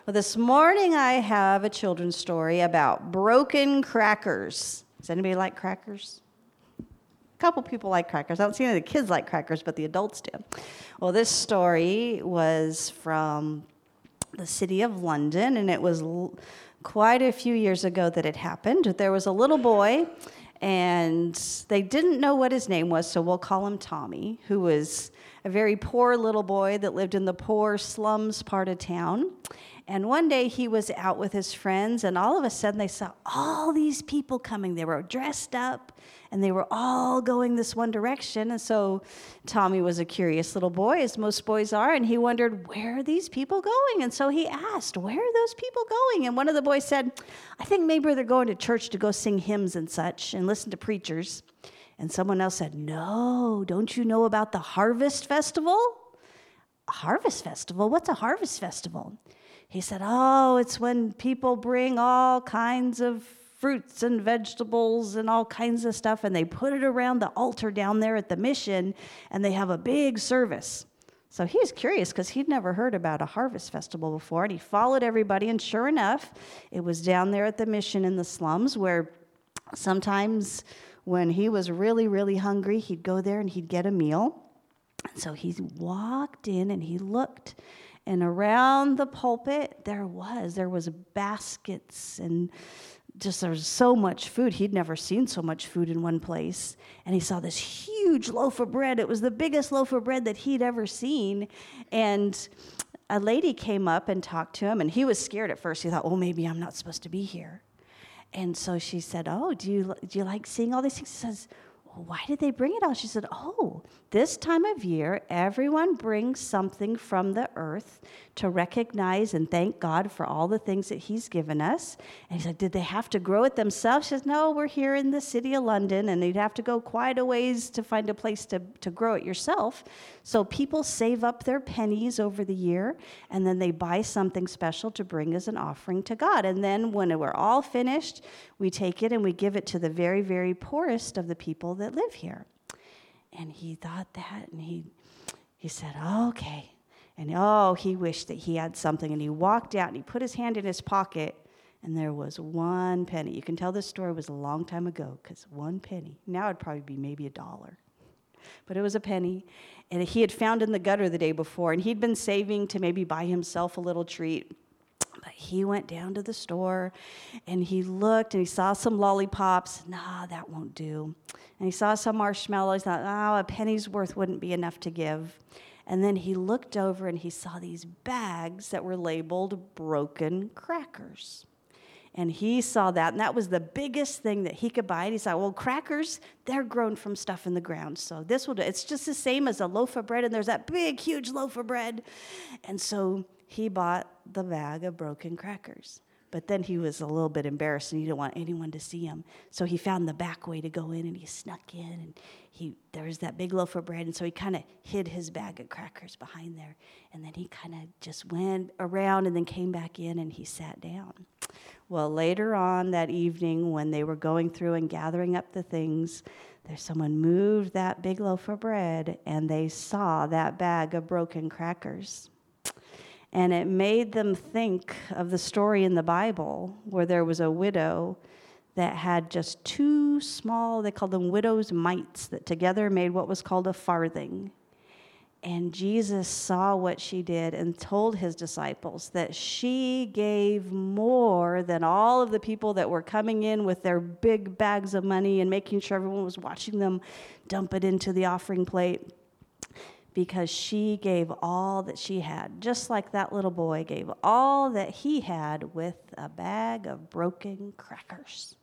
Well, this morning I have a children's story about broken crackers. Does anybody like crackers? A couple people like crackers. I don't see any of the kids like crackers, but the adults do. Well, this story was from the city of London, and it was quite a few years ago that it happened. There was a little boy, and they didn't know what his name was, so we'll call him Tommy, who was a very poor little boy that lived in the poor slums part of town. And one day he was out with his friends, and all of a sudden they saw all these people coming. They were dressed up, and they were all going this one direction. And so Tommy was a curious little boy, as most boys are, and he wondered, where are these people going? And so he asked, where are those people going? And one of the boys said, I think maybe they're going to church to go sing hymns and such and listen to preachers. And someone else said, no, don't you know about the Harvest Festival? A harvest festival? What's a harvest festival? He said, oh, it's when people bring all kinds of fruits and vegetables and all kinds of stuff, and they put it around the altar down there at the mission, and they have a big service. So he was curious because he'd never heard about a harvest festival before, and he followed everybody, and sure enough, it was down there at the mission in the slums where sometimes when he was really, really hungry, he'd go there and he'd get a meal. And so he walked in and he looked, and around the pulpit, there was baskets, and just there was so much food. He'd never seen so much food in one place. And he saw this huge loaf of bread. It was the biggest loaf of bread that he'd ever seen. And a lady came up and talked to him, and he was scared at first. He thought, oh, maybe I'm not supposed to be here. And so she said, oh, do you like seeing all these things? He says, well, why did they bring it all? She said, oh, this time of year, everyone brings something from the earth to recognize and thank God for all the things that he's given us. And he said, did they have to grow it themselves? She says, no, we're here in the city of London, and you'd have to go quite a ways to find a place to grow it yourself. So people save up their pennies over the year, and then they buy something special to bring as an offering to God. And then when we're all finished, we take it and we give it to the very, very poorest of the people that live here. And he thought that, and he said, oh, okay. And he wished that he had something. And he walked out, and he put his hand in his pocket, and there was 1 penny. You can tell this story was a long time ago, because 1 penny. Now it'd probably be maybe $1. But it was a penny. And he had found in the gutter the day before, and he'd been saving to maybe buy himself a little treat. But he went down to the store, and he looked, and he saw some lollipops. Nah, that won't do. And he saw some marshmallows. Thought, a penny's worth wouldn't be enough to give. And then he looked over, and he saw these bags that were labeled broken crackers. And he saw that, and that was the biggest thing that he could buy. And he thought, well, crackers, they're grown from stuff in the ground. So this will do. It's just the same as a loaf of bread, and there's that big, huge loaf of bread. And so he bought the bag of broken crackers. But then he was a little bit embarrassed, and he didn't want anyone to see him. So he found the back way to go in, and he snuck in, and there was that big loaf of bread, and so he kind of hid his bag of crackers behind there. And then he kind of just went around and then came back in, and he sat down. Well, later on that evening, when they were going through and gathering up the things, someone moved that big loaf of bread, and they saw that bag of broken crackers. And it made them think of the story in the Bible where there was a widow that had just 2 small, they called them widow's mites, that together made what was called a farthing. And Jesus saw what she did and told his disciples that she gave more than all of the people that were coming in with their big bags of money and making sure everyone was watching them dump it into the offering plate. Because she gave all that she had, just like that little boy gave all that he had with a bag of broken crackers.